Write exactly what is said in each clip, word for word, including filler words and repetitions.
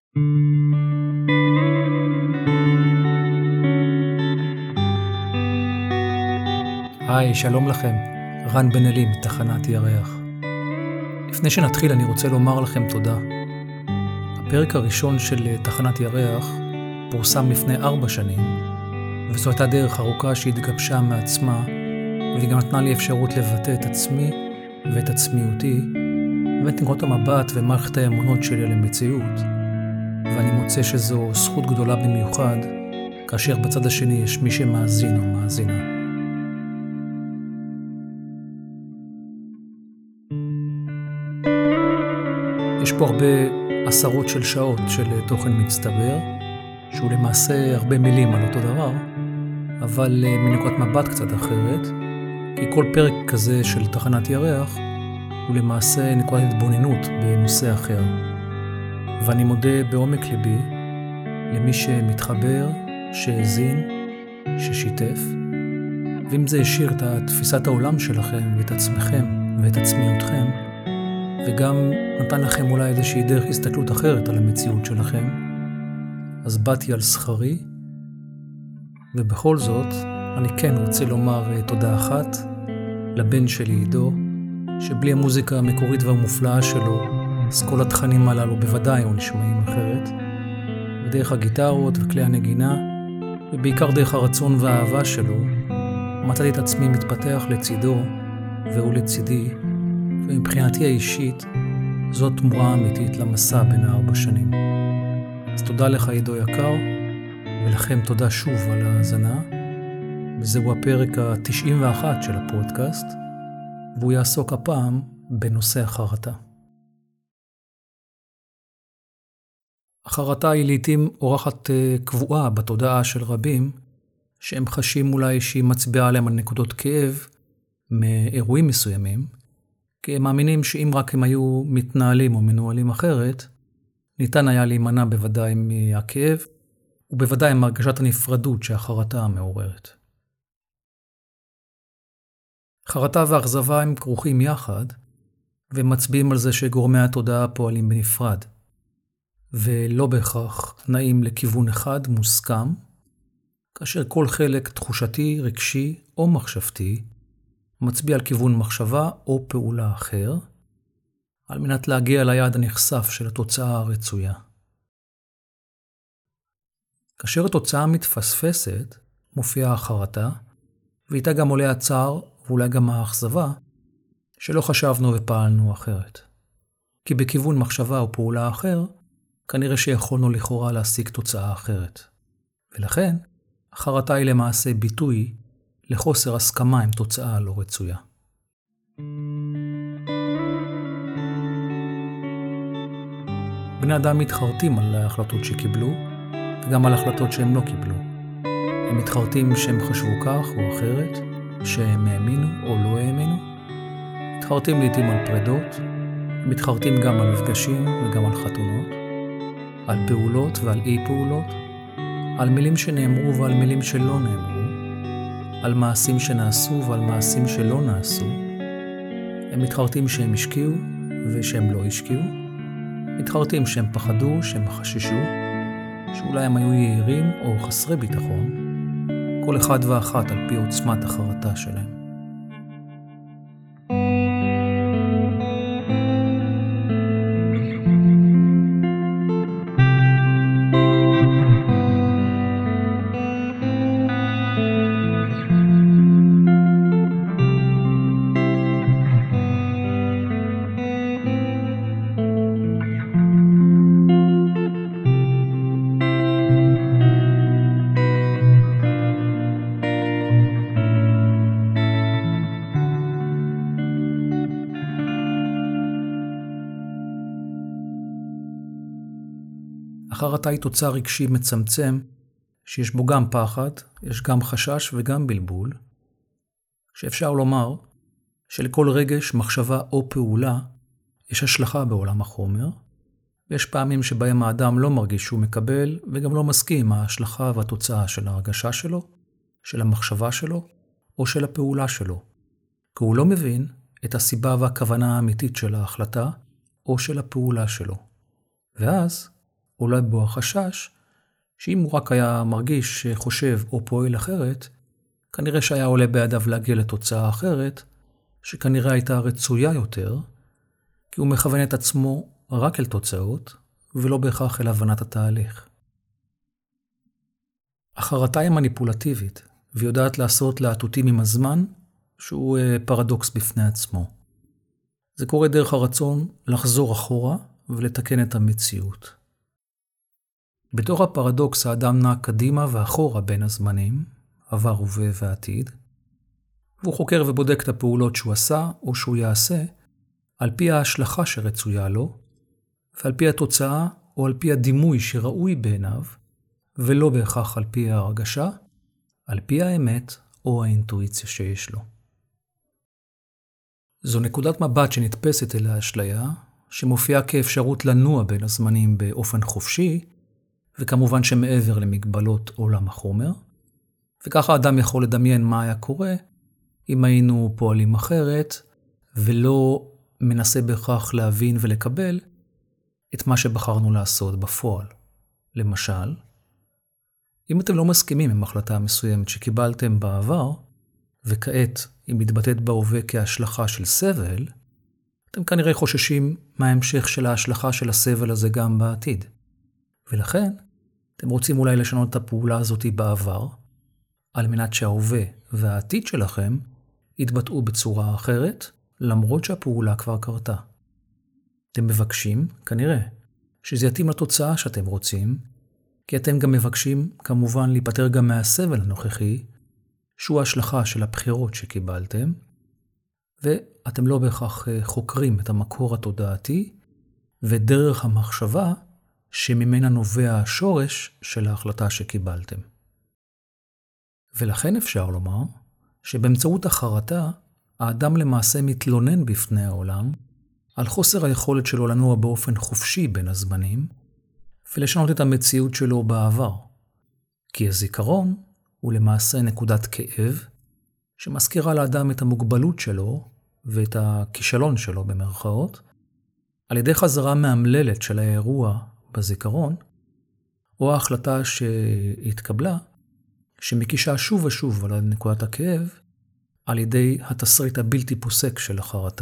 היי, שלום לכם, רן בן אלי מתחנת ירח. לפני שנתחיל אני רוצה לומר לכם תודה. הפרק הראשון של תחנת ירח פורסם לפני ארבע שנים, וזו הייתה דרך ארוכה שהתגבשה מעצמה, והיא גם נתנה לי אפשרות לבטא את עצמי ואת עצמיותי, ואת נקודות המבט ומערכת האמונות שלי למציאות, ואני מוצא שזו זכות גדולה במיוחד, כאשר בצד השני יש מי שמאזין או מאזינה. יש פה הרבה עשרות של שעות של תוכן מצטבר, שהוא למעשה הרבה מילים על אותו דבר, אבל מנקודת מבט קצת אחרת, כי כל פרק כזה של תחנת ירח הוא למעשה נקודת התבוננות בנושא אחר. ואני מודה בעומק ליבי למי שמתחבר, שהאזין, ששיתף, ואם זה השאיר את תפיסת העולם שלכם ואת עצמכם ואת עצמיותכם, וגם נתן לכם אולי איזושהי דרך הסתכלות אחרת על המציאות שלכם, אז באתי על שכרי, ובכל זאת אני כן רוצה לומר תודה אחת לבן שלי עידו, שבלי המוזיקה המקורית והמופלאה שלו, אז כל התכנים הללו בוודאי היו נשמעים אחרת, ודרך הגיטרות וכלי הנגינה, ובעיקר דרך הרצון והאהבה שלו, מצאתי את עצמי מתפתח לצידו והוא לצידי, ומבחינתי האישית, זאת תמורה אמיתית למסע בין הארבע שנים. אז תודה לך עידו יקר, ולכם תודה שוב על ההאזנה, וזהו הפרק ה-תשעים ואחת של הפודקאסט, והוא יעסוק הפעם בנושא החרטה. החרטה היא לעתים אורחת קבועה בתודעה של רבים, שהם חשים אולי שהיא מצביעה עליהם על נקודות כאב מאירועים מסוימים, כי הם מאמינים שאם רק הם היו מתנהלים או מנוהלים אחרת, ניתן היה להימנע בוודאי מהכאב, ובוודאי מהרגשת הנפרדות שהחרטה מעוררת. חרטה ואכזבה הם כרוכים יחד, ומצביעים על זה שגורמי התודעה פועלים בנפרד, ולא בהכרח נעים לכיוון אחד מוסכם, כאשר כל חלק תחושתי, רגשי או מחשבתי, מצביע על כיוון מחשבה או פעולה אחר, על מנת להגיע ליעד הנחשף של התוצאה הרצויה. כאשר התוצאה מתפספסת, מופיעה החרטה, ואיתה גם עולה הצער ואולי גם האכזבה, שלא חשבנו ופעלנו אחרת. כי בכיוון מחשבה או פעולה אחר, כנראה שיכולנו לכאורה להשיג תוצאה אחרת. ולכן, החרטה היא למעשה ביטוי לחוסר הסכמה עם תוצאה לא רצויה. בני אדם מתחרטים על ההחלטות שקיבלו, וגם על החלטות שהם לא קיבלו. הם מתחרטים שהם חשבו כך או אחרת, שהם האמינו או לא האמינו. מתחרטים לעתים על פרדות, הם מתחרטים גם על מפגשים וגם על חתונות, על פעולות ועל אי פעולות, על מילים שנאמרו ועל מילים שלא נאמרו, על מעשים שנעשו ועל מעשים שלא נעשו. הם מתחרטים שהם השקיעו ושהם לא השקיעו. מתחרטים שהם פחדו, שהם חששו, שאולי הם היו יעירים או חסרי ביטחון, כל אחד ואחת על פי עוצמת החרטה שלהם. החרטה היא תוצר רגשי מצמצם, שיש בו גם פחד, יש גם חשש וגם בלבול, שאפשר לומר שלכל רגש, מחשבה או פעולה יש השלכה בעולם החומר, ויש פעמים שבהם האדם לא מרגיש שהוא מקבל וגם לא מסכים עם ההשלכה והתוצאה של ההרגשה שלו, של המחשבה שלו או של הפעולה שלו, כי הוא לא מבין את הסיבה והכוונה האמיתית של ההחלטה או של הפעולה שלו. ואז עולה בו החשש שאם הוא רק היה מרגיש, חושב או פועל אחרת, כנראה שהיה עולה בידיו להגיע לתוצאה אחרת, שכנראה הייתה רצויה יותר, כי הוא מכוון את עצמו רק אל תוצאות, ולא בהכרח אל הבנת התהליך. החרטה היא מניפולטיבית, ויודעת לעשות להטוטים עם הזמן, שהוא פרדוקס בפני עצמו. זה קורה דרך הרצון לחזור אחורה ולתקן את המציאות. בתוך הפרדוקס האדם נע קדימה ואחורה בין הזמנים, עבר, הווה ועתיד, והוא חוקר ובודק את הפעולות שהוא עשה או שהוא יעשה, על פי ההשלכה שרצויה לו, ועל פי התוצאה או על פי הדימוי שראוי בעיניו, ולא בהכרח על פי ההרגשה, על פי האמת או האינטואיציה שיש לו. זו נקודת מבט שנתפסת אל האשליה, שמופיעה כאפשרות לנוע בין הזמנים באופן חופשי, וכמובן שמעבר למגבלות עולם החומר, וככה האדם יכול לדמיין מה היה קורה אם היינו פועלים אחרת, ולא מנסה בהכרח להבין ולקבל את מה שבחרנו לעשות בפועל. למשל, אם אתם לא מסכימים עם החלטה מסוימת שקיבלתם בעבר, וכעת היא מתבטאת בהווה כהשלכה של סבל, אתם כנראה חוששים מההמשך של ההשלכה של הסבל הזה גם בעתיד. ולכן, אתם רוצים אולי לשנות את הפעולה הזאת בעבר, על מנת שההווה והעתיד שלכם יתבטאו בצורה אחרת, למרות שהפעולה כבר קרתה. אתם מבקשים, כנראה, שזה יתאים לתוצאה שאתם רוצים, כי אתם גם מבקשים, כמובן, להיפטר גם מהסבל הנוכחי, שהוא ההשלכה של הבחירות שקיבלתם, ואתם לא בהכרח חוקרים את המקור התודעתי, ודרך המחשבה שממנה נובע השורש של ההחלטה שקיבלתם. ולכן אפשר לומר שבאמצעות החרטה, האדם למעשה מתלונן בפני העולם על חוסר היכולת שלו לנוע באופן חופשי בין הזמנים, ולשנות את המציאות שלו בעבר. כי הזיכרון הוא למעשה נקודת כאב, שמזכירה לאדם את המוגבלות שלו ואת הכישלון שלו במרכאות, על ידי חזרה מאמללת של האירוע בזיכרון, או ההחלטה שהתקבלה, שמקישה שוב ושוב על נקודת הכאב, על ידי התסריט הבלתי פוסק של החרטה.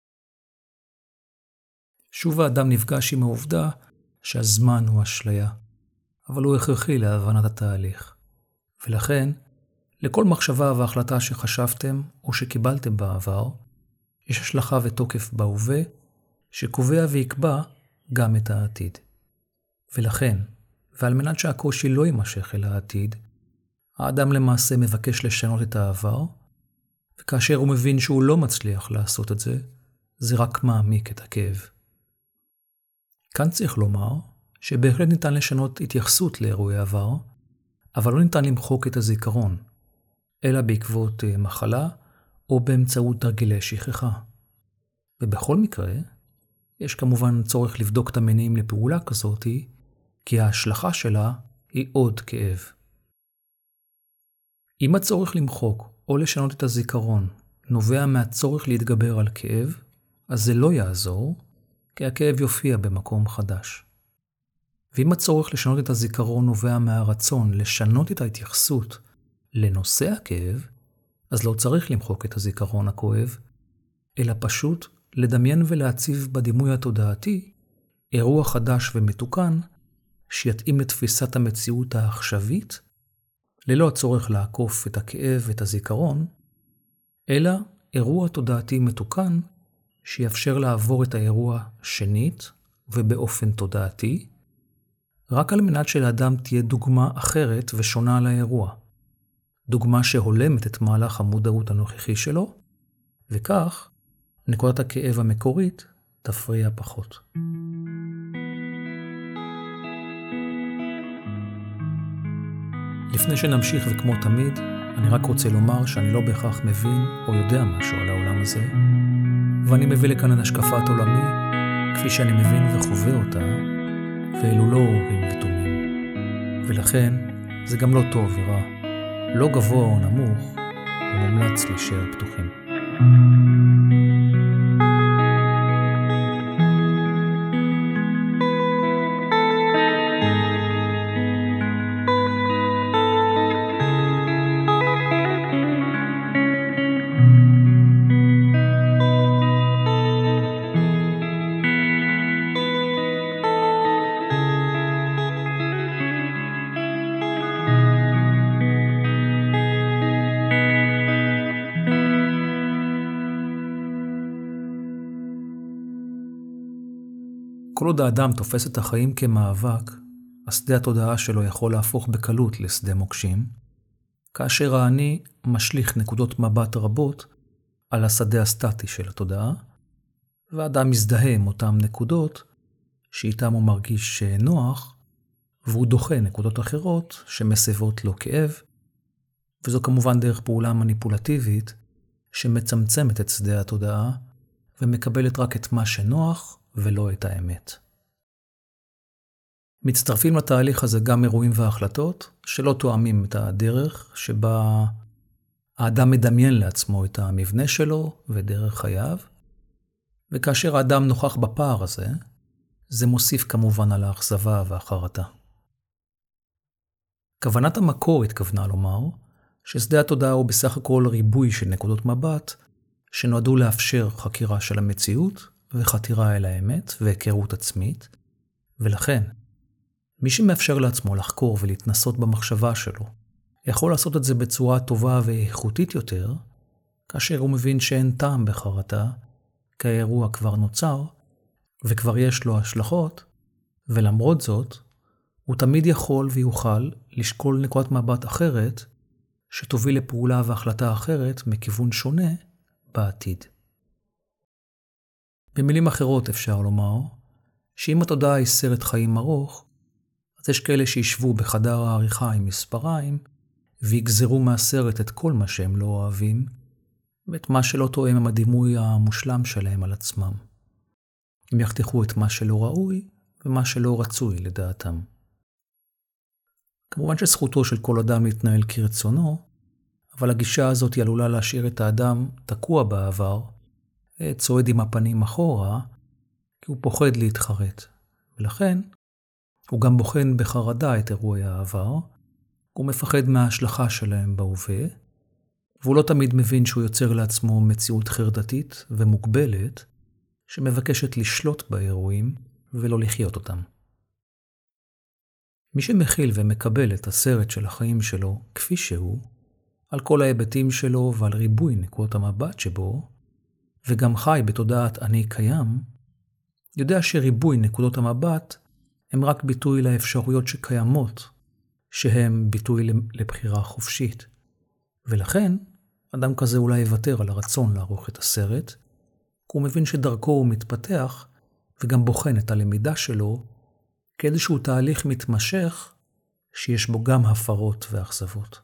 שוב האדם נפגש עם העובדה שהזמן הוא אשליה, אבל הוא הכרחי להבנת התהליך. ולכן, לכל מחשבה והחלטה שחשבתם או שקיבלתם בעבר, יש השלכה ותוקף בהווה, שקובע ויקבע גם את העתיד. ולכן, ועל מנת שהקושי לא יימשך אל העתיד, האדם למעשה מבקש לשנות את העבר, וכאשר הוא מבין שהוא לא מצליח לעשות את זה, זה רק מעמיק את הכאב. כאן צריך לומר שבהחלט ניתן לשנות התייחסות לאירועי עבר, אבל לא ניתן למחוק את הזיכרון, אלא בעקבות מחלה או באמצעות תרגילי שכחה. ובכל מקרה, יש כמובן צורך לבדוק את המניעים לפעולה כזאת, כי ההשלכה שלה היא עוד כאב. אם הצורך למחוק או לשנות את הזיכרון נובע מהצורך להתגבר על כאב, אז זה לא יעזור, כי הכאב יופיע במקום חדש. ואם הצורך לשנות את הזיכרון נובע מהרצון לשנות את ההתייחסות לנושא הכאב, אז לא צריך למחוק את הזיכרון הכואב, אלא פשוט לדמיין ולהציב בדימוי התודעתי אירוע חדש ומתוקן שיתאים לתפיסת המציאות העכשווית, ללא הצורך לעקוף את הכאב ואת הזיכרון, אלא אירוע תודעתי מתוקן שיאפשר לעבור את האירוע שנית ובאופן תודעתי, רק על מנת שלאדם תהיה דוגמה אחרת ושונה לאירוע. דוגמה שהולמת את מהלך המודעות הנוכחי שלו, וכך נקודת הכאב המקורית תפריע פחות. לפני שנמשיך וכמו תמיד, אני רק רוצה לומר שאני לא בהכרח מבין או יודע משהו על העולם הזה, ואני מביא לכאן את השקפת עולמי, כפי שאני מבין וחווה אותה, ואלו לא אורים ותומים. ולכן זה גם לא טוב ורע, לא גבוה או נמוך, ומומלץ להישאר פתוחים. כל עוד האדם תופס את החיים כמאבק, השדה התודעה שלו יכול להפוך בקלות לשדה מוקשים, כאשר האני משליך נקודות מבט רבות על השדה הסטטי של התודעה, והאדם מזדהה עם אותם נקודות שאיתם הוא מרגיש נוח, והוא דוחה נקודות אחרות שמסבות לו כאב, וזו כמובן דרך פעולה מניפולטיבית שמצמצמת את שדה התודעה ומקבלת רק את מה שנוח ולא את האמת. מצטרפים לתהליך הזה גם אירועים והחלטות שלא תואמים את הדרך שבה האדם מדמיין לעצמו את המבנה שלו ודרך חייו, וכאשר האדם נוכח בפער הזה, זה מוסיף כמובן על האכזבה והחרטה. כוונת המקור התכוונה לומר ששדה התודעה הוא בסך הכל ריבוי של נקודות מבט שנועדו לאפשר חקירה של המציאות וחתירה אל האמת והיכרות עצמית, ולכן מי שמאפשר לעצמו לחקור ולהתנסות במחשבה שלו יכול לעשות את זה בצורה טובה ואיכותית יותר, כאשר הוא מבין שאין טעם בחרטה, כי האירוע כבר נוצר וכבר יש לו השלכות, ולמרות זאת הוא תמיד יכול ויוכל לשקול נקודת מבט אחרת שתוביל לפעולה והחלטה אחרת מכיוון שונה בעתיד. במילים אחרות אפשר לומר שאם התודעה היא סרט חיים ארוך, אז יש כאלה שישבו בחדר העריכה עם מספריים ויגזרו מהסרט את כל מה שהם לא אוהבים ואת מה שלא תואם עם הדימוי המושלם שלהם על עצמם. הם יחתכו את מה שלא ראוי ומה שלא רצוי לדעתם. כמובן שזכותו של כל אדם להתנהל כרצונו, אבל הגישה הזאת היא עלולה להשאיר את האדם תקוע בעבר, צועד עם הפנים אחורה, כי הוא פוחד להתחרט. ולכן הוא גם בוחן בחרדה את אירועי העבר, הוא מפחד מההשלכה שלהם בהווה, והוא לא תמיד מבין שהוא יוצר לעצמו מציאות חרדתית ומוגבלת, שמבקשת לשלוט באירועים ולא לחיות אותם. מי שמכיל ומקבל את הסרט של החיים שלו כפי שהוא, על כל ההיבטים שלו ועל ריבוי נקודות המבט שבו, וגם חי בתודעת אני קיים, יודע שריבוי נקודות המבט הם רק ביטוי לאפשרויות שקיימות, שהם ביטוי לבחירה חופשית. ולכן, אדם כזה אולי יוותר על הרצון לערוך את הסרט, כי הוא מבין שדרכו הוא מתפתח וגם בוחן את הלמידה שלו כאיזשהו תהליך מתמשך שיש בו גם הפרות ואכזבות.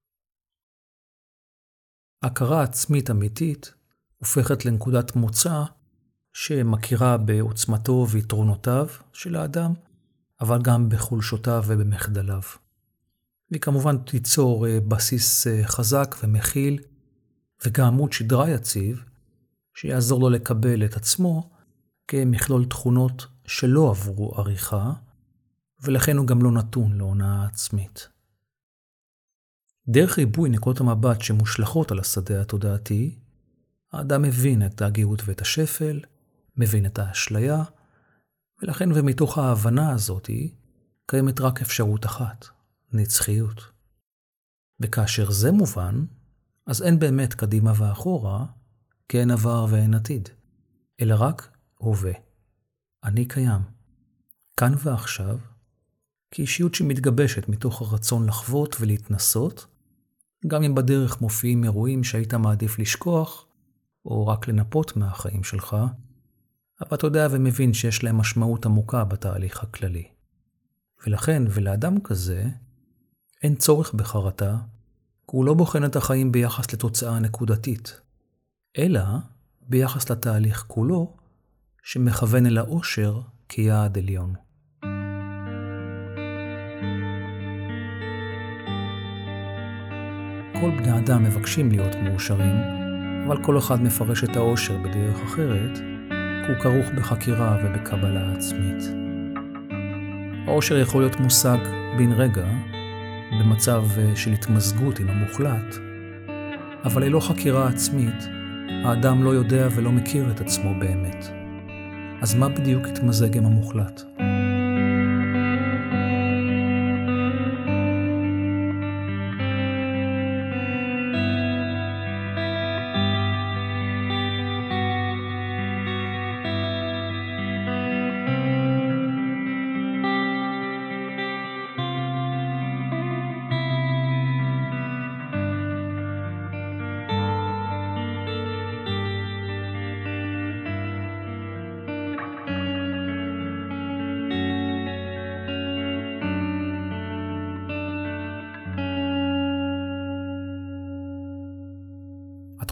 הכרה עצמית אמיתית הופכת לנקודת מוצא שמכירה בעוצמתו ויתרונותיו של האדם, אבל גם בחולשותיו ובמחדליו. והיא כמובן תיצור בסיס חזק ומכיל וגם עמוד שדרה יציב שיעזור לו לקבל את עצמו כמכלול תכונות שלא עברו עריכה, ולכן הוא גם לא נתון להונאה עצמית. דרך ריבוי נקודות המבט שמושלכות על השדה התודעתי, האדם מבין את הגאות ואת השפל, מבין את האשליה, ולכן ומתוך ההבנה הזאת קיימת רק אפשרות אחת, נצחיות. וכאשר זה מובן, אז אין באמת קדימה ואחורה, כי אין עבר ואין עתיד, אלא רק הווה. אני קיים, כאן ועכשיו, כאישיות שמתגבשת מתוך הרצון לחוות ולהתנסות, גם אם בדרך מופיעים אירועים שהיית מעדיף לשכוח, או רק לנפות מהחיים שלך, אבל אתה יודע ומבין שיש להם משמעות עמוקה בתהליך הכללי. ולכן, ולאדם כזה, אין צורך בחרטה, כי הוא לא בוחן את החיים ביחס לתוצאה נקודתית, אלא ביחס לתהליך כולו, שמכוון אל האושר כיעד עליון. כל בני אדם מבקשים להיות מאושרים, אבל כל אחד מפרש את האושר בדרך אחרת, כי הוא כרוך בחקירה ובקבלה עצמית. האושר יכול להיות מושג בן רגע, במצב של התמזגות עם המוחלט, אבל ללא חקירה עצמית, האדם לא יודע ולא מכיר את עצמו באמת. אז מה בדיוק התמזג עם המוחלט?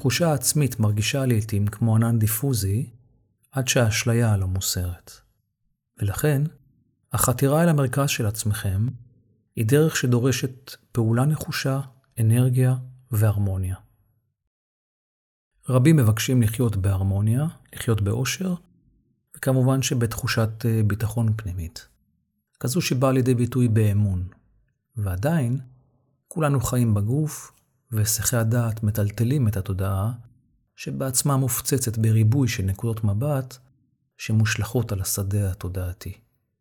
התחושה העצמית מרגישה לעתים כמו ענן דיפוזי, עד שהאשליה לא מוסרת. ולכן, החתירה אל המרכז של עצמכם היא דרך שדורשת פעולה נחושה, אנרגיה והרמוניה. רבים מבקשים לחיות בהרמוניה, לחיות באושר, וכמובן שבתחושת ביטחון פנימית. כזו שבאה לידי ביטוי באמון. ועדיין, כולנו חיים בגוף, והיסחי הדעת מטלטלים את התודעה, שבעצמה מופצצת בריבוי של נקודות מבט, שמושלכות על השדה התודעתי.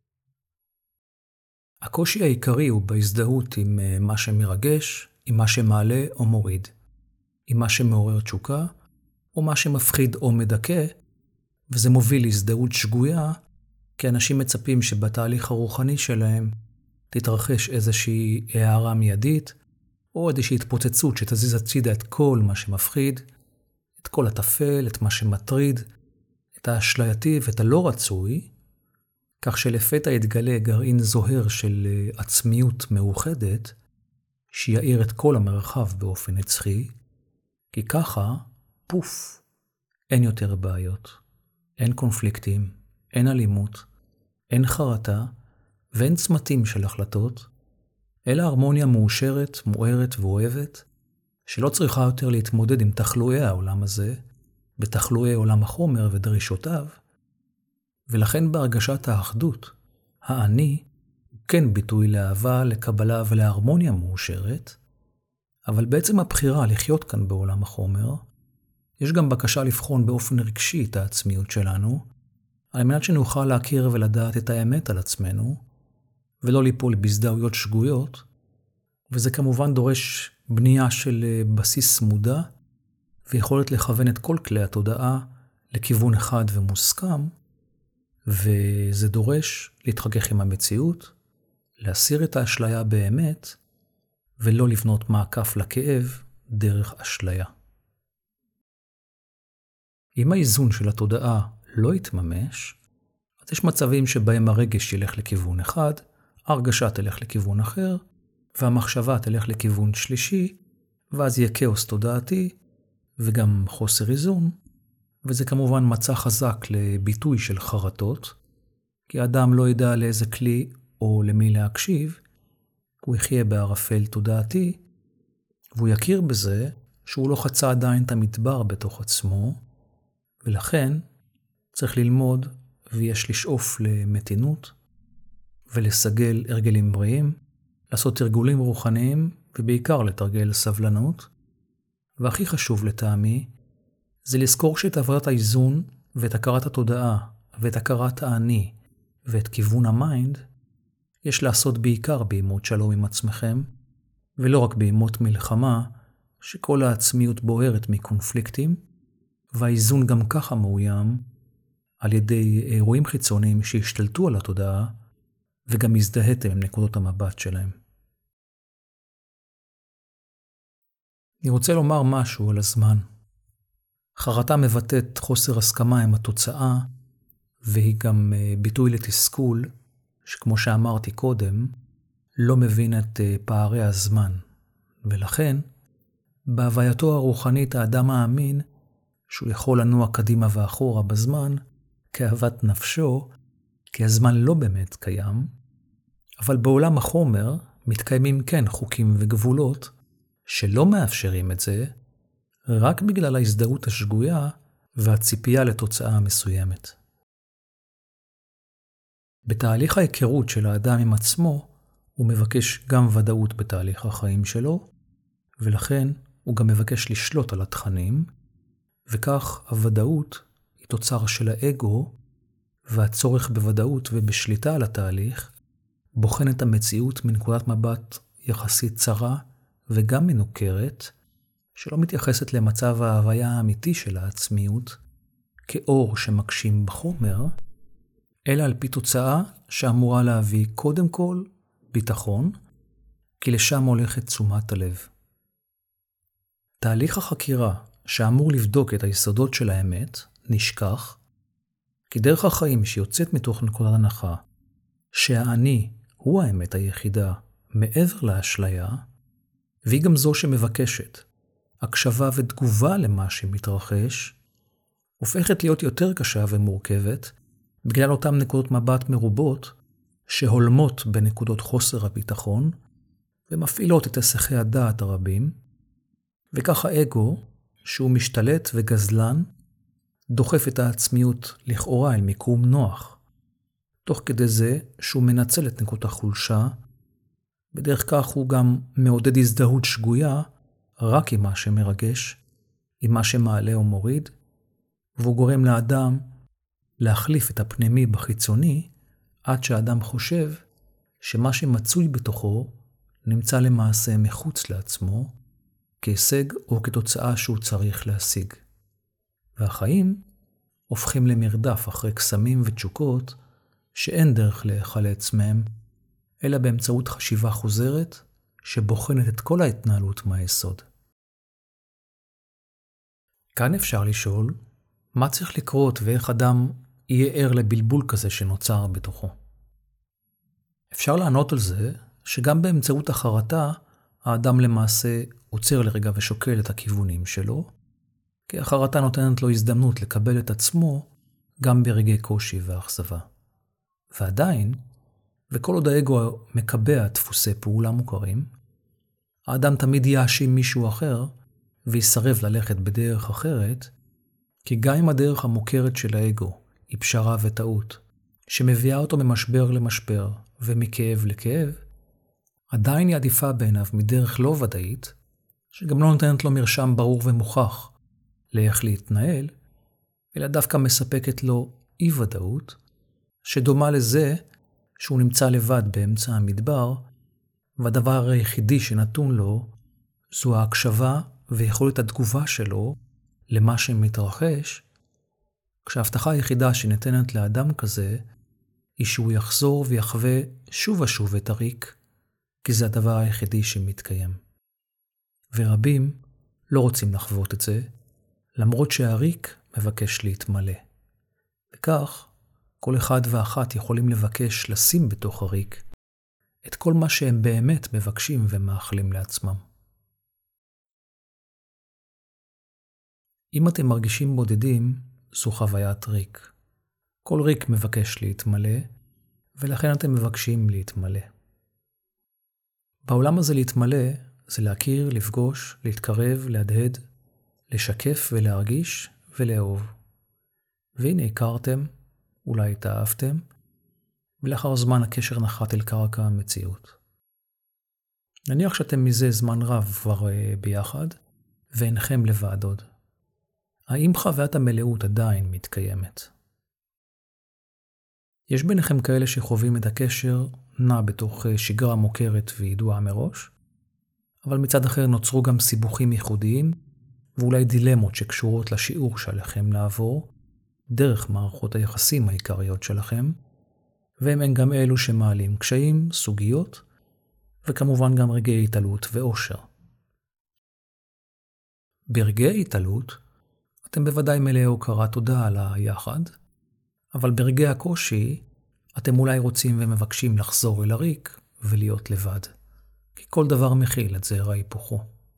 הקושי העיקרי הוא בהזדהות עם מה שמרגש, עם מה שמעלה או מוריד, עם מה שמעורר תשוקה, או מה שמפחיד או מדכא, וזה מוביל להזדהות שגויה, כי אנשים מצפים שבתהליך הרוחני שלהם תתרחש איזושהי הערה מיידית, או איזושהי התפוצצות שתזיז הצידה את כל מה שמפחיד, את כל הטפל, את מה שמטריד, את האשלייתי ואת הלא רצוי, כך שלפתע יתגלה גרעין זוהר של עצמיות מאוחדת, שיעיר את כל המרחב באופן נצחי, כי ככה, פוף, אין יותר בעיות, אין קונפליקטים, אין אלימות, אין חרטה ואין צמתים של החלטות, אלא הרמוניה מאושרת, מוארת ואוהבת, שלא צריכה יותר להתמודד עם תחלואי העולם הזה, בתחלואי עולם החומר ודרישותיו, ולכן בהרגשת האחדות, האני הוא כן ביטוי לאהבה, לקבלה ולהרמוניה מאושרת, אבל בעצם הבחירה לחיות כאן בעולם החומר, יש גם בקשה לבחון באופן רגשי את העצמיות שלנו, על מנת שנוכל להכיר ולדעת את האמת על עצמנו, ולא ליפול בהזדהויות שגויות, וזה כמובן דורש בנייה של בסיס מודע, ויכולת לכוון את כל כלי התודעה לכיוון אחד ומוסכם, וזה דורש להתחכך עם המציאות, להסיר את האשליה באמת, ולא לבנות מעקף לכאב דרך אשליה. אם האיזון של התודעה לא יתממש, אז יש מצבים שבהם הרגש ילך לכיוון אחד, ההרגשה תלך לכיוון אחר, והמחשבה תלך לכיוון שלישי, ואז יהיה כאוס תודעתי, וגם חוסר איזון, וזה כמובן מצא חזק לביטוי של חרטות, כי האדם לא ידע לאיזה כלי או למי להקשיב, הוא יחיה בערפל תודעתי, והוא יכיר בזה שהוא לא חצה עדיין את המדבר בתוך עצמו, ולכן צריך ללמוד ויש לשאוף למתינות, ולסגל הרגלים בריאים, לעשות תרגולים רוחניים, ובעיקר לתרגל סבלנות, והכי חשוב לטעמי, זה לזכור שאת עבודת האיזון, ואת הכרת התודעה, ואת הכרת האני, ואת כיוון המיינד, יש לעשות בעיקר בימות שלום עם עצמכם, ולא רק בימות מלחמה, שכל העצמיות בוערת מקונפליקטים, והאיזון גם ככה מאוים, על ידי אירועים חיצוניים שהשתלטו על התודעה, וגם הזדהיתם עם נקודות המבט שלהם. אני רוצה לומר משהו על הזמן. חרטה מבטאת חוסר הסכמה עם התוצאה, והיא גם ביטוי לתסכול, שכמו שאמרתי קודם, לא מבין את פערי הזמן. ולכן, בהווייתו הרוחנית האדם מאמין, שהוא יכול לנוע קדימה ואחורה בזמן, כאהבת נפשו, כי הזמן לא באמת קיים, אבל בעולם החומר מתקיימים כן חוקים וגבולות שלא מאפשרים את זה, רק בגלל ההזדהות השגויה והציפייה לתוצאה מסוימת. בתהליך ההיכרות של האדם עם עצמו, הוא מבקש גם ודאות בתהליך החיים שלו, ולכן הוא גם מבקש לשלוט על התכנים, וכך הוודאות היא תוצר של האגו, והצורך בוודאות ובשליטה על התהליך, בוחן את המציאות מנקודת מבט יחסית צרה וגם מנוכרת, שלא מתייחסת למצב ההוויה האמיתי של העצמיות, כאור שמקשים בחומר, אלא על פי תוצאה שאמורה להביא קודם כל ביטחון, כי לשם הולכת תשומת הלב. תהליך החקירה שאמור לבדוק את היסודות של האמת נשכח, כי דרך החיים שיוצאת מתוך נקודת הנחה, שהאני הוא האמת היחידה מעבר לאשליה, והיא גם זו שמבקשת, הקשבה ותגובה למה שמתרחש, הופכת להיות יותר קשה ומורכבת בגלל אותם נקודות מבט מרובות שהולמות בנקודות חוסר הביטחון ומפעילות את היסחי הדעת הרבים, וכך האגו, שהוא משתלט וגזלן, דוחף את העצמיות לכאורה אל מיקום נוח, תוך כדי זה שהוא מנצל את נקודות החולשה, בדרך כך הוא גם מעודד הזדהות שגויה רק עם מה שמרגש, עם מה שמעלה או מוריד, והוא גורם לאדם להחליף את הפנימי בחיצוני, עד שהאדם חושב שמה שמצוי בתוכו נמצא למעשה מחוץ לעצמו, כהישג או כתוצאה שהוא צריך להשיג. והחיים הופכים למרדף אחרי קסמים ותשוקות שאין דרך להיחלץ מהם, אלא באמצעות חשיבה חוזרת שבוחנת את כל ההתנהלות מהיסוד. כאן אפשר לשאול, מה צריך לקרות ואיך אדם יהיה ער לבלבול כזה שנוצר בתוכו? אפשר לענות על זה שגם באמצעות החרטה, האדם למעשה עוצר לרגע ושוקל את הכיוונים שלו, כי החרטה נותנת לו הזדמנות לקבל את עצמו גם ברגעי קושי ואכזבה. ועדיין, וכל עוד האגו מקבע דפוסי פעולה מוכרים, האדם תמיד יאשים מישהו אחר ויסרב ללכת בדרך אחרת, כי גם אם הדרך המוכרת של האגו היא פשרה וטעות, שמביאה אותו ממשבר למשבר ומכאב לכאב, עדיין היא עדיפה בעיניו מדרך לא ודאית, שגם לא נותנת לו מרשם ברור ומוכח לאיך להתנהל, אלא דווקא מספקת לו אי ודאות, שדומה לזה שהוא נמצא לבד באמצע המדבר, והדבר היחידי שנתון לו זו ההקשבה ויכולת התגובה שלו למה שמתרחש, כשההבטחה היחידה שניתנת לאדם כזה היא שהוא יחזור ויחווה שוב ושוב את הריק, כי זה הדבר היחידי שמתקיים. ורבים לא רוצים לחוות את זה, למרות שהריק מבקש להתמלא. וכך, כל אחד ואחת יכולים לבקש לשים בתוך הריק את כל מה שהם באמת מבקשים ומאחלים לעצמם. אם אתם מרגישים בודדים, זו חוויית ריק. כל ריק מבקש להתמלא, ולכן אתם מבקשים להתמלא. בעולם הזה להתמלא זה להכיר, לפגוש, להתקרב, להדהד, לשקף ולהרגיש ולאהוב. והנה הכרתם, אולי התאהבתם, ולאחר זמן הקשר נחת אל קרקע המציאות. נניח שאתם מזה זמן רב כבר ביחד, ואינכם לבד עוד. האם חוויית המלאות עדיין מתקיימת? יש ביניכם כאלה שחווים את הקשר נע בתוך שגרה מוכרת וידועה מראש, אבל מצד אחר נוצרו גם סיבוכים ייחודיים, ואולי דילמות שקשורות לשיעור שעליכם לעבור, דרך מערכות היחסים העיקריות שלכם, והם הם גם אלו שמעלים קשיים, סוגיות, וכמובן גם רגעי התעלות ואושר. ברגעי התעלות, אתם בוודאי מלאי הוקרת תודה על היחד, אבל ברגעי הקושי, אתם אולי רוצים ומבקשים לחזור אל הריק ולהיות לבד, כי כל דבר מכיל את זרע היפוכו.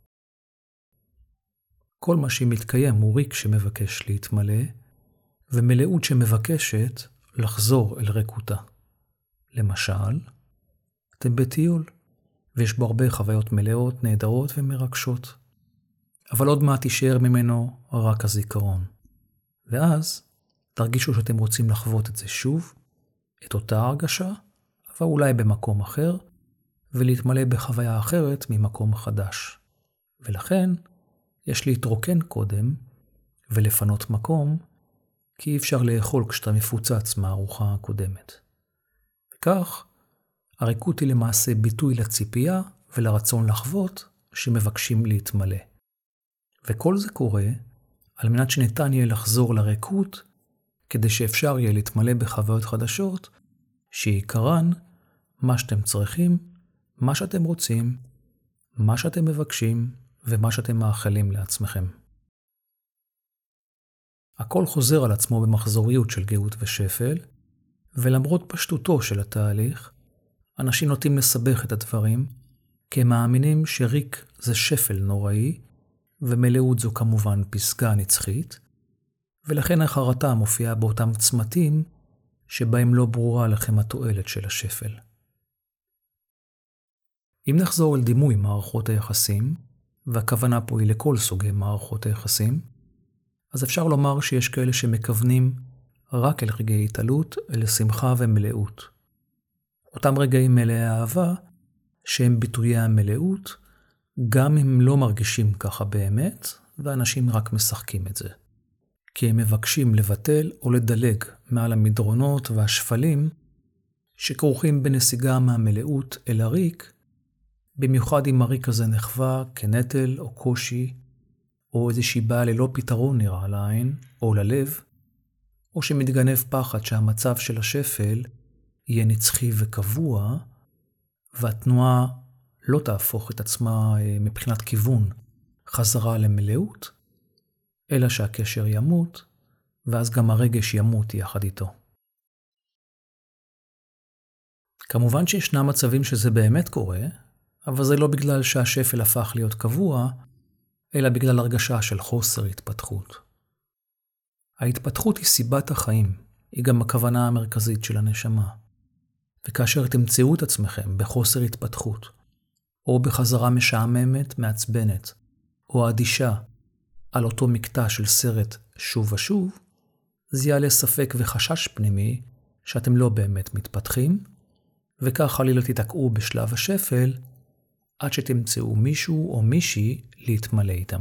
כל מה שמתקיים הוא ריק שמבקש להתמלא, ומלאות שמבקשת לחזור אל ריקותה. למשל, אתם בטיול, ויש בו הרבה חוויות מלאות, נהדרות ומרגשות. אבל עוד מעט יישאר ממנו רק הזיכרון. ואז תרגישו שאתם רוצים לחוות את זה שוב, את אותה הרגשה, אבל אולי במקום אחר, ולהתמלא בחוויה אחרת ממקום חדש. ולכן יש להתרוקן קודם ולפנות מקום, כי אי אפשר לאכול כשאתה מפוצץ מהארוחה הקודמת. וכך, הריקות היא למעשה ביטוי לציפייה ולרצון לחוות שמבקשים להתמלא. וכל זה קורה על מנת שניתן יהיה לחזור לריקות, כדי שאפשר יהיה להתמלא בחוויות חדשות, שעיקרן מה שאתם צריכים, מה שאתם רוצים, מה שאתם מבקשים ומה שאתם מאחלים לעצמכם. הכל חוזר על עצמו במחזוריות של גאות ושפל, ולמרות פשטותו של התהליך, אנשים נוטים לסבך את הדברים, כי הם מאמינים שריק זה שפל נוראי, ומלאות זו כמובן פסגה נצחית, ולכן החרטה מופיעה באותם צמתים שבהם לא ברורה לכם התועלת של השפל. אם נחזור אל דימוי מערכות היחסים, והכוונה פה היא לכל סוגי מערכות היחסים, אז אפשר לומר שיש כאלה שמכוונים רק אל רגעי התעלות, אל שמחה ומלאות. אותם רגעים מלאי אהבה, שהם ביטויי המלאות, גם אם לא מרגישים ככה באמת, ואנשים רק משחקים את זה. כי הם מבקשים לבטל או לדלג מעל המדרונות והשפלים, שכרוכים בנסיגה מהמלאות אל הריק, במיוחד אם הריק הזה נחווה כנטל או קושי, או איזושהי בעיה ללא פתרון נראה לעין, או ללב, או שמתגנב פחד שהמצב של השפל יהיה נצחי וקבוע, והתנועה לא תהפוך את עצמה מבחינת כיוון חזרה למלאות, אלא שהקשר ימות, ואז גם הרגש ימות יחד איתו. כמובן שישנם מצבים שזה באמת קורה, אבל זה לא בגלל שהשפל הפך להיות קבוע, אלא בגלל הרגשה של חוסר התפתחות. ההתפתחות היא סיבת החיים, היא גם הכוונה המרכזית של הנשמה. וכאשר תמצאו את עצמכם בחוסר התפתחות, או בחזרה משעממת, מעצבנת, או אדישה על אותו מקטע של סרט שוב ושוב, זה יעלה ספק וחשש פנימי שאתם לא באמת מתפתחים, וכך חלילה תתעקעו בשלב השפל, עד שתמצאו מישהו או מישהי להתמלא איתם.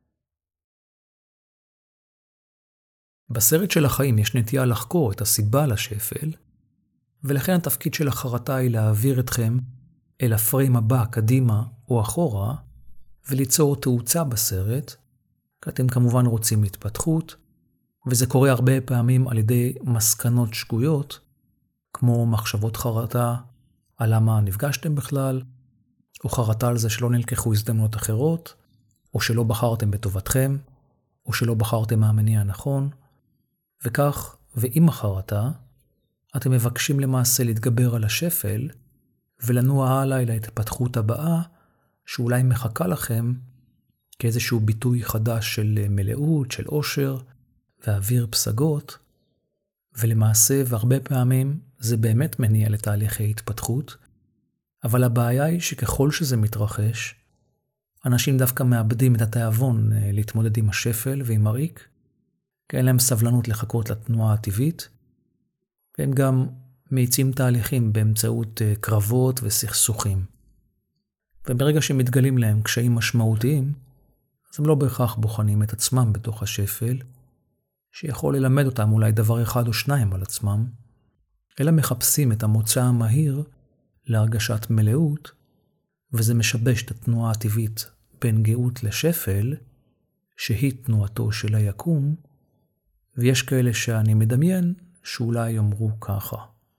בסרט של החיים יש נטייה לחקור את הסיבה לשפל, ולכן התפקיד של החרטה היא להעביר אתכם אל הפריים הבא, קדימה או אחורה, וליצור תאוצה בסרט, כי אתם כמובן רוצים התפתחות, וזה קורה הרבה פעמים על ידי מסקנות שגויות, כמו מחשבות חרטה על למה נפגשתם בכלל, או חרטה על זה שלא נלקחו הזדמנות אחרות, או שלא בחרתם בטובתכם, או שלא בחרתם מהמניע הנכון, וכך, ועם החרטה, אתם מבקשים למעשה להתגבר על השפל, ולנוע הלאה אל ההתפתחות הבאה, שאולי מחכה לכם כאיזשהו ביטוי חדש של מלאות, של עושר, ואוויר פסגות, ולמעשה, והרבה פעמים, זה באמת מניע לתהליכי התפתחות, אבל הבעיה היא שככל שזה מתרחש, אנשים דווקא מאבדים את התיאבון להתמודד עם השפל ועם הריק, כי אין להם סבלנות לחכות לתנועה הטבעית, והם גם מאיצים תהליכים באמצעות קרבות וסכסוכים. וברגע שמתגלים להם קשיים משמעותיים, אז הם לא בהכרח בוחנים את עצמם בתוך השפל, שיכול ללמד אותם אולי דבר אחד או שניים על עצמם, אלא מחפשים את המוצא המהיר להרגשת מלאות, וזה משבש את התנועה הטבעית בין גאות לשפל, שהיא תנועתו של היקום, ויש כאלה שאני מדמיין שאולי יאמרו ככה.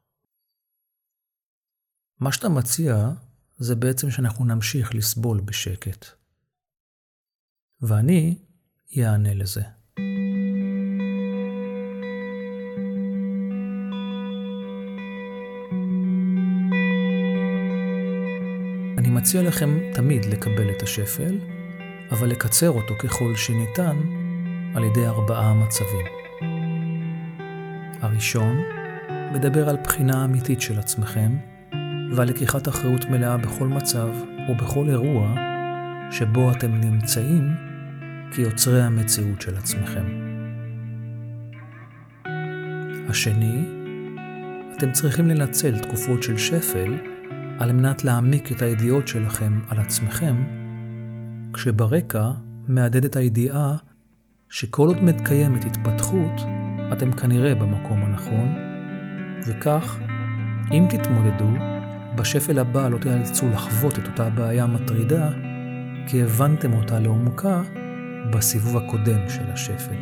מה שאתה מציע זה בעצם שאנחנו נמשיך לסבול בשקט. ואני יענה לזה. אני מציע לכם תמיד לקבל את השפל, אבל לקצר אותו ככל שניתן על ידי ארבעה מצבים. הראשון מדבר על בחינה אמיתית של עצמכם, ועל לקיחת אחריות מלאה בכל מצב ובכל אירוע שבו אתם נמצאים כיוצרי המציאות של עצמכם. השני, אתם צריכים לנצל תקופות של שפל על מנת להעמיק את הידיעות שלכם על עצמכם, כשברקע מעדדת הידיעה שכל עוד מתקיימת התפתחות, אתם כנראה במקום הנכון, וכך, אם תתמודדו, בשפל הבא לא תיאלצו לחוות את אותה בעיה מטרידה, כי הבנתם אותה לעומקה בסיבוב הקודם של השפל.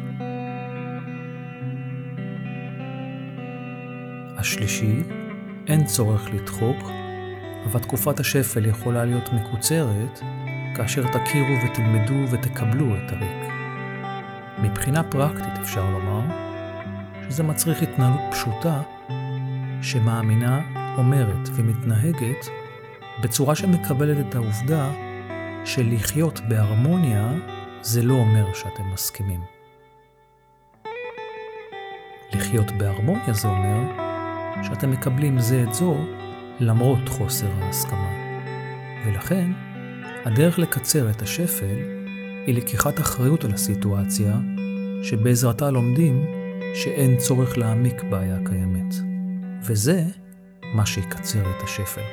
השלישי, אין צורך לדחוק, אבל תקופת השפל יכולה להיות מקוצרת, כאשר תכירו ותלמדו ותקבלו את הריק. מבחינה פרקטית אפשר לומר, שזה מצריך התנהלות פשוטה, שמאמינה, אומרת ומתנהגת, בצורה שמקבלת את העובדה של לחיות בהרמוניה זה לא אומר שאתם מסכימים. לחיות בהרמוניה זה אומר שאתם מקבלים זה את זו למרות חוסר ההסכמה. ולכן, הדרך לקצר את השפל היא לקיחת אחריות על הסיטואציה שבעזרתה לומדים שאין צורך להעמיק בעיה קיימת. וזה מה שיקצר את השפל.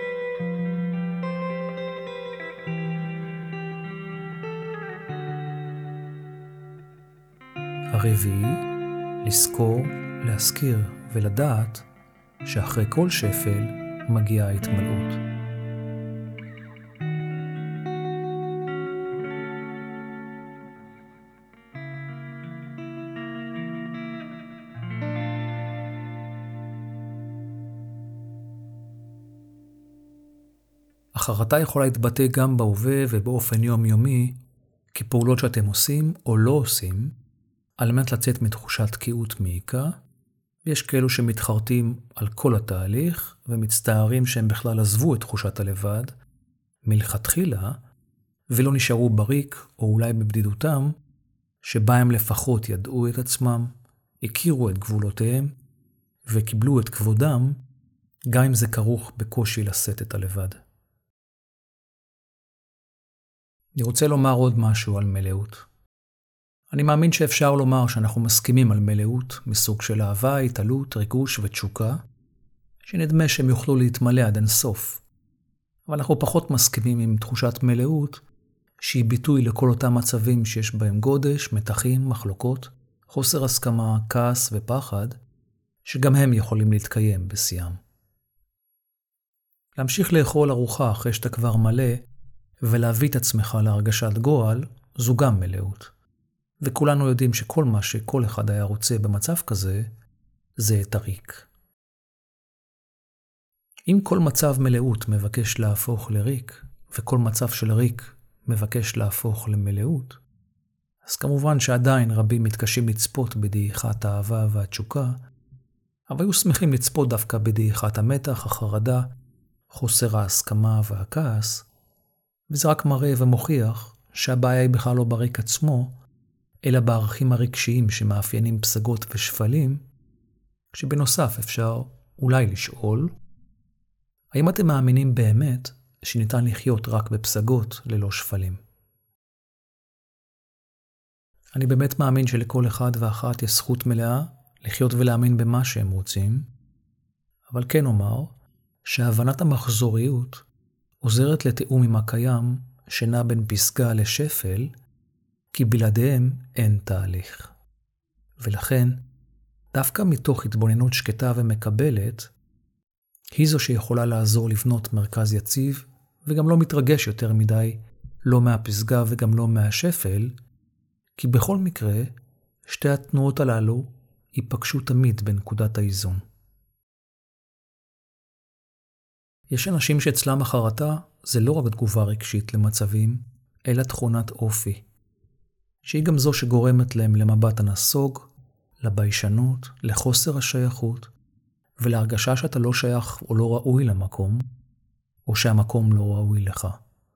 הרביעי, לזכור, להזכיר ולדעת שאחרי כל שפל מגיעה התמלאות. החרטה יכולה להתבטא גם בהווה ובאופן יומיומי כפעולות שאתם עושים או לא עושים על מנת לצאת מתחושת תקיעות מעיקה. יש כאלו שמתחרטים על כל התהליך ומצטערים שהם בכלל עזבו את תחושת הלבד מלכתחילה ולא נשארו בריק או אולי בבדידותם, שבה הם לפחות ידעו את עצמם, הכירו את גבולותיהם וקיבלו את כבודם, גם אם זה כרוך בקושי לשאת את הלבד. אני רוצה לומר עוד משהו על מלאות. אני מאמין שאפשר לומר שאנחנו מסכימים על מלאות מסוג של אהבה, התעלות, ריגוש ותשוקה, שנדמה שהם יוכלו להתמלא עד אין סוף. אבל אנחנו פחות מסכימים עם תחושת מלאות, שהיא ביטוי לכל אותם מצבים שיש בהם גודש, מתחים, מחלוקות, חוסר הסכמה, כעס ופחד, שגם הם יכולים להתקיים בשיאם. להמשיך לאכול ארוחה אחרי שאתה כבר מלא, ולהביא את עצמך להרגשת גועל, זו גם מלאות. וכולנו יודעים שכל מה שכל אחד היה רוצה במצב כזה, זה את הריק. אם כל מצב מלאות מבקש להפוך לריק, וכל מצב של ריק מבקש להפוך למלאות, אז כמובן שעדיין רבים מתקשים לצפות בדעיכת האהבה והתשוקה, אבל היו שמחים לצפות דווקא בדעיכת המתח, החרדה, חוסר ההסכמה והכעס, וזה רק מראה ומוכיח שהבעיה היא בכלל לא בריק עצמו, אלא בערכים הרגשיים שמאפיינים פסגות ושפלים, כשבנוסף אפשר אולי לשאול, האם אתם מאמינים באמת שניתן לחיות רק בפסגות ללא שפלים? אני באמת מאמין שלכל אחד ואחת יש זכות מלאה לחיות ולהאמין במה שהם רוצים, אבל כן אומר שהבנת המחזוריות עוזרת לתאום עם הקיים שנע בין פסגה לשפל, כי בלעדיהם אין תהליך. ולכן, דווקא מתוך התבוננות שקטה ומקבלת, היא זו שיכולה לעזור לבנות מרכז יציב, וגם לא מתרגש יותר מדי, לא מהפסגה וגם לא מהשפל, כי בכל מקרה, שתי התנועות הללו ייפגשו תמיד בנקודת האיזון. יש אנשים שאצלם החרטה זה לא רק תגובה רגשית למצבים, אלא תכונת אופי, שהיא גם זו שגורמת להם למבט הנסוג, לביישנות, לחוסר השייכות, ולהרגשה שאתה לא שייך או לא ראוי למקום, או שהמקום לא ראוי לך.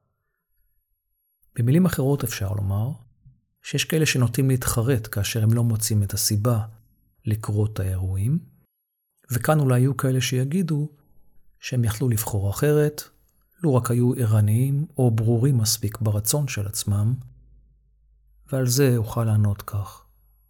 במילים אחרות אפשר לומר, שיש כאלה שנוטים להתחרט כאשר הם לא מוצאים את הסיבה לקרות האירועים, וכאן אולי יהיו כאלה שיגידו שהם יכלו לבחור אחרת, לא רק היו ערניים או ברורים מספיק ברצון של עצמם, ועל זה אוכל לענות כך.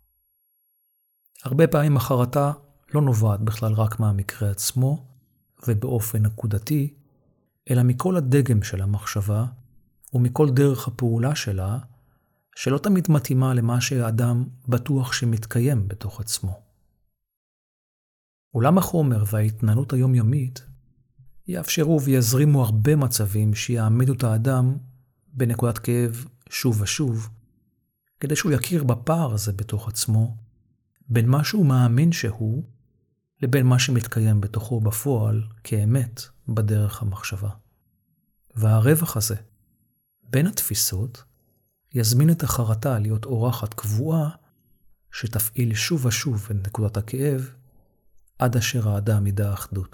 הרבה פעמים החרטה לא נובעת בכלל רק מהמקרה עצמו, ובאופן נקודתי, אלא מכל הדגם של המחשבה, ומכל דרך הפעולה שלה, שלא תמיד מתאימה למה שהאדם בטוח שמתקיים בתוך עצמו. עולם החומר וההתנהלות היומיומית יאפשרו ויזרימו הרבה מצבים שיעמידו את האדם בנקודת כאב שוב ושוב, כדי שהוא יכיר בפער הזה בתוך עצמו, בין מה שהוא מאמין שהוא, לבין מה שמתקיים בתוכו בפועל כאמת בדרך המחשבה. והרווח הזה, בין התפיסות, יזמין את החרטה להיות אורחת קבועה, שתפעיל שוב ושוב את נקודת הכאב, עד אשר האדם ידע אחדות.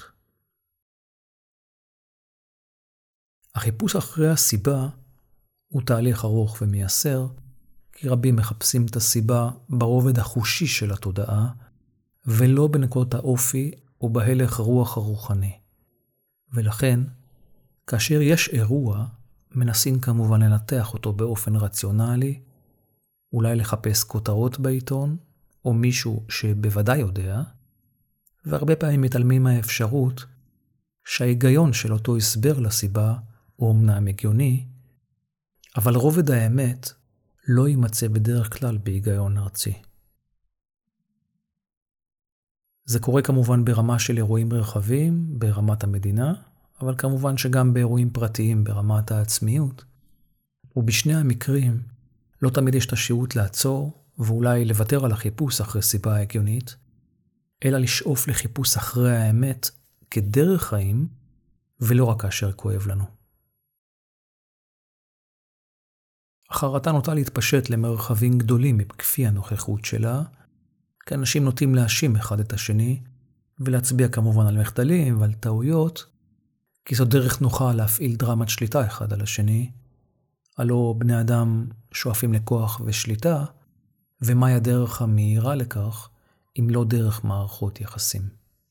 החיפוש אחרי הסיבה הוא תהליך ארוך ומייסר, כי רבים מחפשים את הסיבה ברובד החושי של התודעה, ולא בנקודות האופי ובהלך רוח הרוחני. ולכן, כאשר יש אירוע, מנסים כמובן לנתח אותו באופן רציונלי, אולי לחפש כותרות בעיתון, או מישהו שבוודאי יודע, והרבה פעמים מתעלמים מהאפשרות שההיגיון של אותו הסבר לסיבה הוא אמנם הגיוני, אבל רובד האמת לא יימצא בדרך כלל בהיגיון ארצי. זה קורה כמובן ברמה של אירועים רחבים, ברמת המדינה, אבל כמובן שגם באירועים פרטיים ברמת העצמיות. ובשני המקרים לא תמיד יש את השהות לעצור ואולי לוותר על החיפוש אחרי סיבה הגיונית, אלא לשאוף לחיפוש אחרי האמת כדרך חיים, ולא רק כאשר כואב לנו. החרטה נוטה להתפשט למרחבים גדולים מכפי הנוכחות שלה, כי אנשים נוטים להאשים אחד את השני, ולהצביע כמובן על מחדלים ועל טעויות, כי זו דרך נוחה להפעיל דרמת שליטה אחד על השני, הלא בני אדם שואפים לכוח ושליטה, ומהי הדרך המהירה לכך, אם לא דרך מערכות יחסים.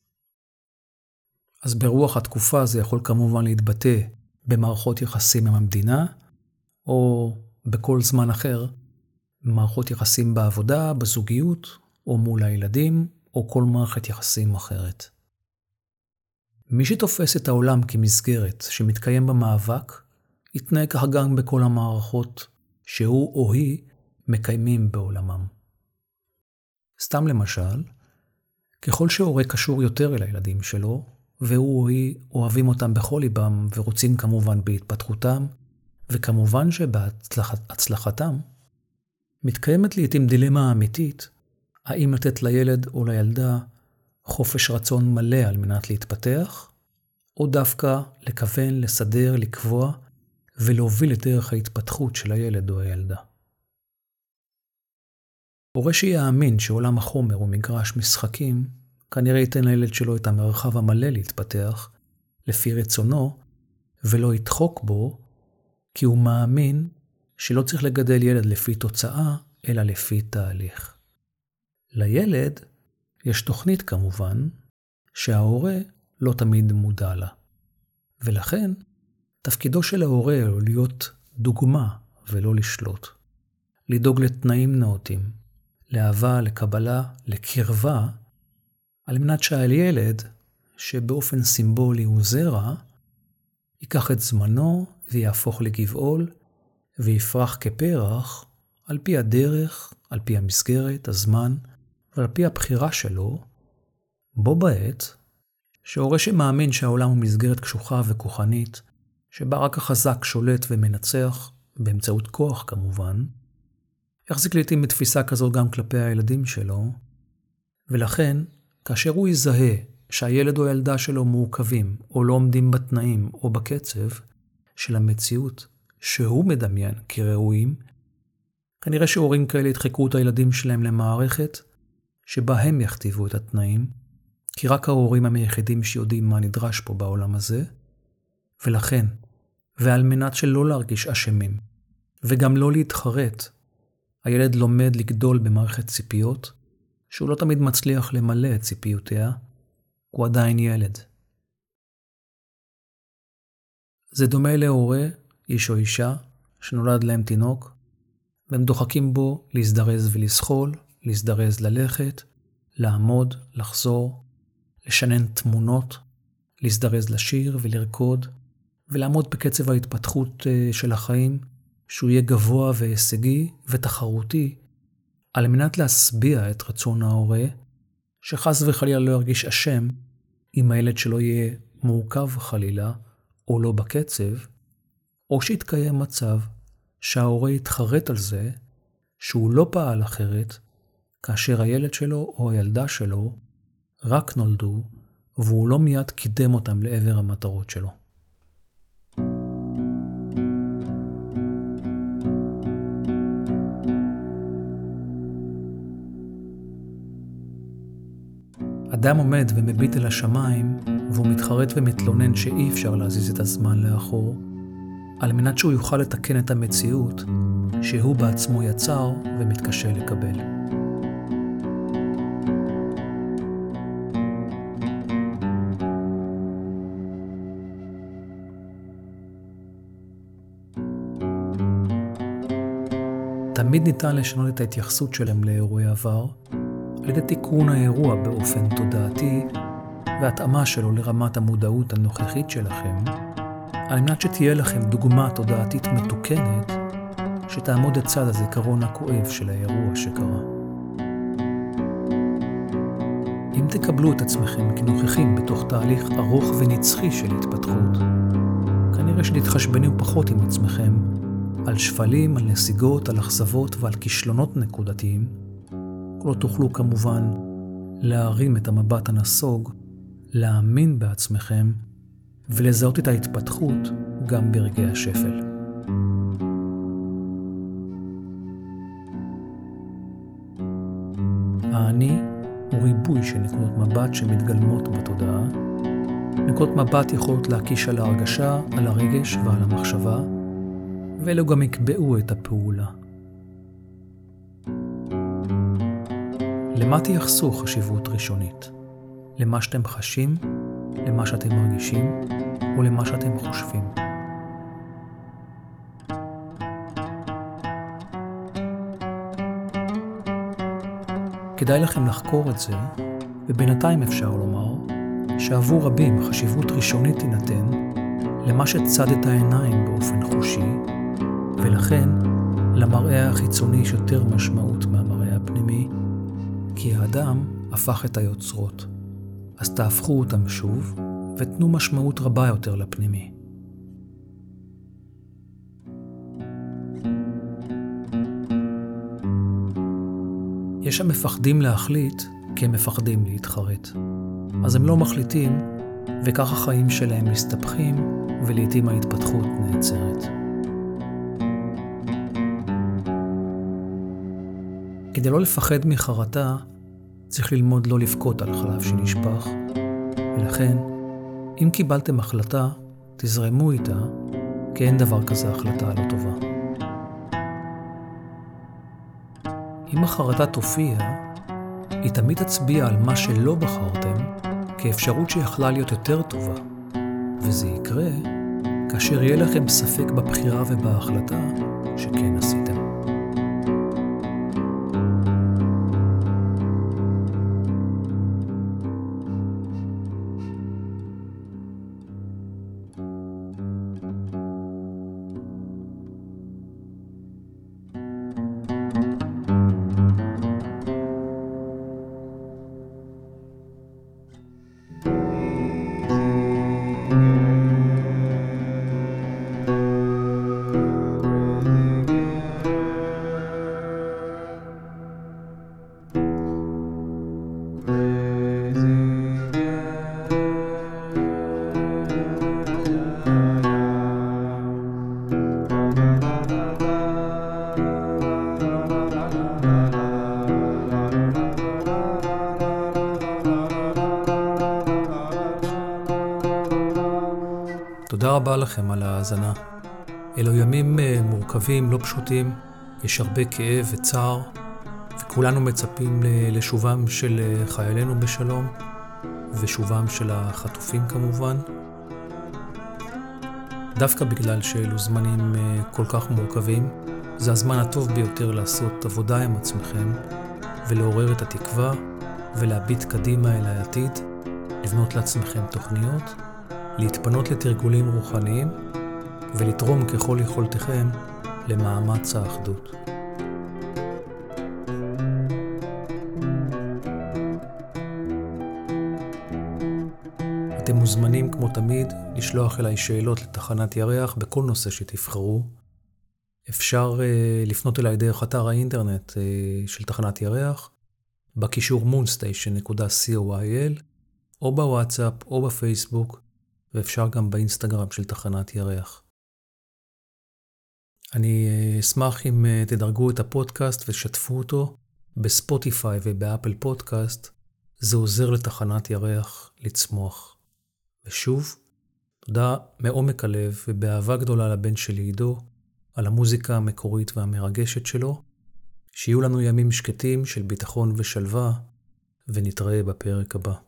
אז ברוח התקופה זה יכול כמובן להתבטא במערכות יחסים עם המדינה, או בכל זמן אחר, במערכות יחסים בעבודה, בזוגיות, או מול הילדים, או כל מערכת יחסים אחרת. מי שתופס את העולם כמסגרת שמתקיים במאבק, יתנהג כך גם בכל המערכות שהוא או היא מקיימים בעולמם. סתם למשל, ככל שההורה קשור יותר אל הילדים שלו, והוא או היא אוהבים אותם בכל ליבם ורוצים כמובן בהתפתחותם, וכמובן שבהצלחתם, מתקיימת לעתים דילמה אמיתית, האם לתת לילד או לילדה חופש רצון מלא על מנת להתפתח, או דווקא לכוון, לסדר, לקבוע ולהוביל את דרך ההתפתחות של הילד או הילדה. הורה שיאמין שעולם החומר הוא מגרש משחקים, כנראה ייתן לילד שלו את המרחב המלא להתפתח לפי רצונו, ולא ידחוק בו, כי הוא מאמין שלא צריך לגדל ילד לפי תוצאה, אלא לפי תהליך. לילד יש תוכנית כמובן, שההורה לא תמיד מודע לה. ולכן, תפקידו של ההורה הוא להיות דוגמה ולא לשלוט. לדאוג לתנאים נאותים, לאהבה, לקבלה, לקרבה, על מנת שהילד, שבאופן סימבולי הוא זרע, ייקח את זמנו ויהפוך לגבעול, ויפרח כפרח על פי הדרך, על פי המסגרת, הזמן, ועל פי הבחירה שלו, בו בעת, שההורה שמאמין שהעולם הוא מסגרת קשוחה וכוחנית, שבה רק החזק שולט ומנצח, באמצעות כוח כמובן, יחזיק לעתים בתפיסה כזאת גם כלפי הילדים שלו, ולכן, כאשר הוא יזהה שהילד או הילדה שלו מעוכבים, או לא עומדים בתנאים או בקצב של המציאות שהוא מדמיין כראויים, כנראה שהורים כאלה ידחקו את הילדים שלהם למערכת שבה הם יכתיבו את התנאים, כי רק ההורים הם היחידים שיודעים מה נדרש פה בעולם הזה, ולכן, ועל מנת שלא להרגיש אשמים, וגם לא להתחרט, הילד לומד לגדול במערכת ציפיות, שהוא לא תמיד מצליח למלא את ציפיותיה, הוא עדיין ילד. זה דומה להורה, איש או אישה, שנולד להם תינוק, והם דוחקים בו להזדרז ולסחול, להזדרז ללכת, לעמוד, לחזור, לשנן תמונות, להזדרז לשיר ולרקוד, ולעמוד בקצב ההתפתחות של החיים, שהוא יהיה גבוה והישגי ותחרותי, על מנת להשביע את רצון ההורה, שחס וחלילה לא ירגיש אשם, אם הילד שלו יהיה מורכב חלילה, או לא בקצב, או שיתקיים מצב שההורה יתחרט על זה, שהוא לא פעל אחרת, כאשר הילד שלו או הילדה שלו רק נולדו, והוא לא מיד קידם אותם לעבר המטרות שלו. אדם עומד ומביט אל השמיים, והוא מתחרט ומתלונן שאי אפשר להזיז את הזמן לאחור, על מנת שהוא יוכל לתקן את המציאות שהוא בעצמו יצר ומתקשה לקבל. תמיד ניתן לשנות את ההתייחסות שלהם לאירועי עבר, על ידי תיקון האירוע באופן תודעתי והתאמה שלו לרמת המודעות הנוכחית שלכם, על מנת שתהיה לכם דוגמה תודעתית מתוקנת שתעמוד לצד הזיכרון הכואב של האירוע שקרה. אם תקבלו את עצמכם כנוכחים בתוך תהליך ארוך ונצחי של התפתחות, כנראה שתתחשבנו פחות עם עצמכם על שפלים, על נסיגות, על אכזבות ועל כישלונות נקודתיים. לא תוכלו כמובן להרים את המבט הנסוג, להאמין בעצמכם ולזהות את ההתפתחות גם ברגעי השפל. האני הוא ריבוי של נקודות מבט שמתגלמות בתודעה. נקודות מבט יכולות להקיש על ההרגשה, על הרגש ועל המחשבה, ואלו גם יקבעו את הפעולה. למה תייחסו חשיבות ראשונית? למה שאתם חשים, למה שאתם מרגישים, או למה שאתם חושבים? כדאי לכם לחקור את זה, ובינתיים אפשר לומר שעבור רבים חשיבות ראשונית תינתן למה שצד את העיניים באופן חושי, ולכן למראה החיצוני יש יותר משמעות מהמראה הפנימי, כי האדם הפך את היוצרות. אז תהפכו אותם שוב ותנו משמעות רבה יותר לפנימי. יש המפחדים להחליט כי הם מפחדים להתחרט. אז הם לא מחליטים, וכך החיים שלהם מסתבכים ולעיתים ההתפתחות נעצרת. כדי לא לפחד מחרטה, צריך ללמוד לא לבכות על חלב שנשפך, ולכן, אם קיבלתם החלטה, תזרמו איתה, כי אין דבר כזה החלטה לא טובה. אם החרטה תופיע, היא תמיד תצביע על מה שלא בחרתם, כאפשרות שיכלה להיות יותר טובה, וזה יקרה כאשר יהיה לכם ספק בבחירה ובהחלטה שכן עשיתם. תודה רבה לכם על ההאזנה. אלו ימים מורכבים, לא פשוטים, יש הרבה כאב וצער, וכולנו מצפים לשובם של חיילינו בשלום, ושובם של החטופים כמובן. דווקא בגלל שאלו זמנים כל כך מורכבים, זה הזמן הטוב ביותר לעשות עבודה עם עצמכם, ולעורר את התקווה, ולהביט קדימה אל העתיד, לבנות לעצמכם תוכניות, להתפנות לתרגולים רוחניים ולתרום ככל יכולתכם למאמץ האחדות. אתם מוזמנים כמו תמיד לשלוח אליי שאלות לתחנת ירח בכל נושא שתבחרו. אפשר uh, לפנות אליי דרך אתר האינטרנט uh, של תחנת ירח בקישור moonstation דוט co דוט il או בוואטסאפ או בפייסבוק, ואפשר גם באינסטגרם של תחנת ירח. אני אשמח אם תדרגו את הפודקאסט ושתפו אותו בספוטיפיי ובאפל פודקאסט. זה עוזר לתחנת ירח לצמוח. ושוב, תודה מעומק הלב ובאהבה גדולה לבן שלי עידו, על המוזיקה המקורית והמרגשת שלו. שיהיו לנו ימים שקטים של ביטחון ושלווה, ונתראה בפרק הבא.